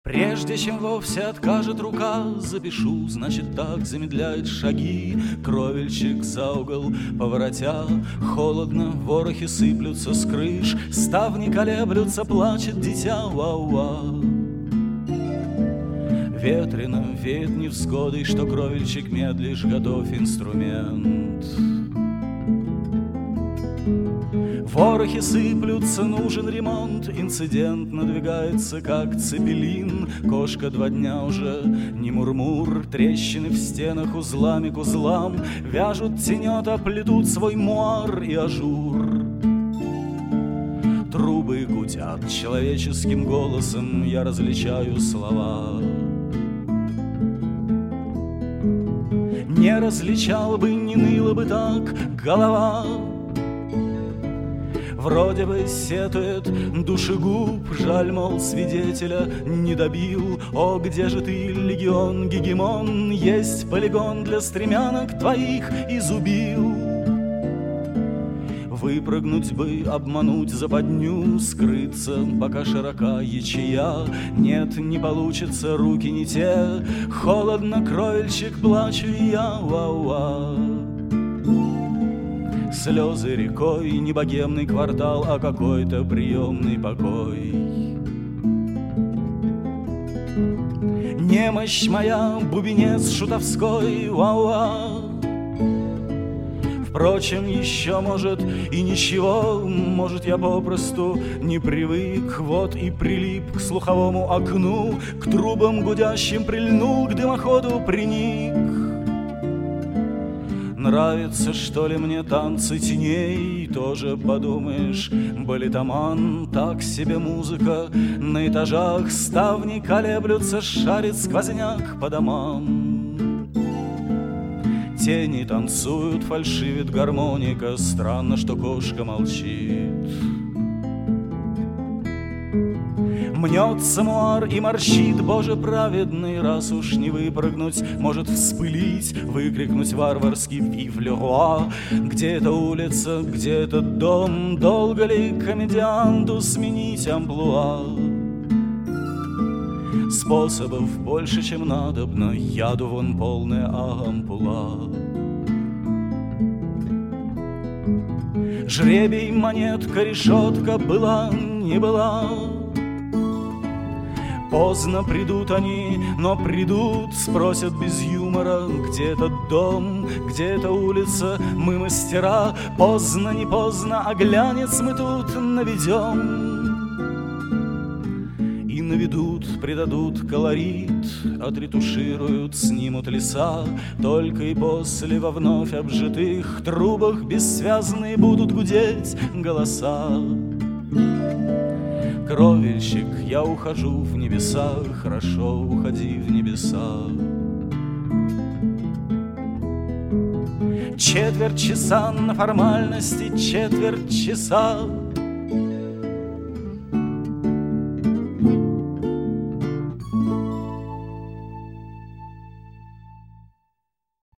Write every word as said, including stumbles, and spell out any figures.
Прежде чем вовсе откажет рука, запишу, значит так замедляет шаги. Кровельчик за угол поворотя, холодно, ворохи сыплются с крыш, ставни колеблются, плачет дитя, уа-уа. Ветрено веет невзгодой, что кровельчик медлишь, готовь инструмент. Ворохи сыплются, нужен ремонт, инцидент надвигается, как цепелин. Кошка два дня уже не мурмур, трещины в стенах узлами к узлам вяжут тенета, плетут свой муар и ажур. Трубы гудят человеческим голосом, я различаю слова. Не различал бы, не ныла бы так голова. Вроде бы сетует душегуб, жаль, мол, свидетеля не добил. О, где же ты, легион, гегемон? Есть полигон для стремянок твоих и зубил. Выпрыгнуть бы, обмануть западню, скрыться, пока широка ячея. Нет, не получится, руки не те, холодно, кровельчик, плачу я, уа-уа. Слезы рекой, не богемный квартал, а какой-то приемный покой. Немощь моя, бубенец шутовской, уа-уа. Впрочем, еще, может, и ничего, может, я попросту не привык, вот и прилип к слуховому окну, к трубам гудящим прильнул, к дымоходу приник. Нравится, что ли, мне танцы теней? Тоже подумаешь, балетоман, так себе музыка. На этажах ставни колеблются, шарит сквозняк по домам. Тени танцуют, фальшивит гармоника, странно, что кошка молчит. Мнется муар и морщит, Боже праведный, раз уж не выпрыгнуть, может вспылить, выкрикнуть варварский «Вив ле руа!». Где эта улица, где этот дом, долго ли комедианту сменить амплуа? Способов больше, чем надобно, яду вон полная ампула. Жребий, монетка, решетка, была, не была. Поздно придут они, но придут, спросят без юмора, где этот дом, где эта улица, мы мастера. Поздно, не поздно, а глянец мы тут наведем. И наведут, придадут колорит, отретушируют, снимут леса. Только и после во вновь обжитых трубах бессвязные будут гудеть голоса. Кровельщик, я ухожу в небеса, хорошо, уходи в небеса. Четверть часа на формальности, четверть часа.